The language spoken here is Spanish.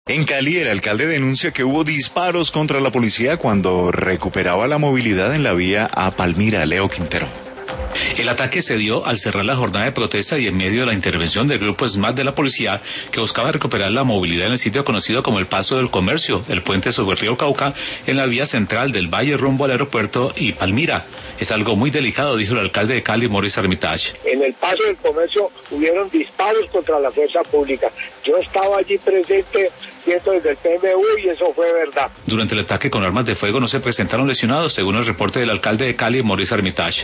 En Cali, el alcalde denuncia que hubo disparos contra la policía cuando recuperaba la movilidad en la vía a Palmira. Leo Quintero. El ataque se dio al cerrar la jornada de protesta y en medio de la intervención del grupo SMAT de la policía que buscaba recuperar la movilidad en el sitio conocido como el Paso del Comercio, el puente sobre el río Cauca, en la vía central del Valle rumbo al aeropuerto y Palmira. Es algo muy delicado, dijo el alcalde de Cali, Maurice Armitage. En el Paso del Comercio hubieron disparos contra la fuerza pública. Yo estaba allí presente viendo desde el PMU y eso fue verdad. Durante el ataque con armas de fuego no se presentaron lesionados, según el reporte del alcalde de Cali, Maurice Armitage.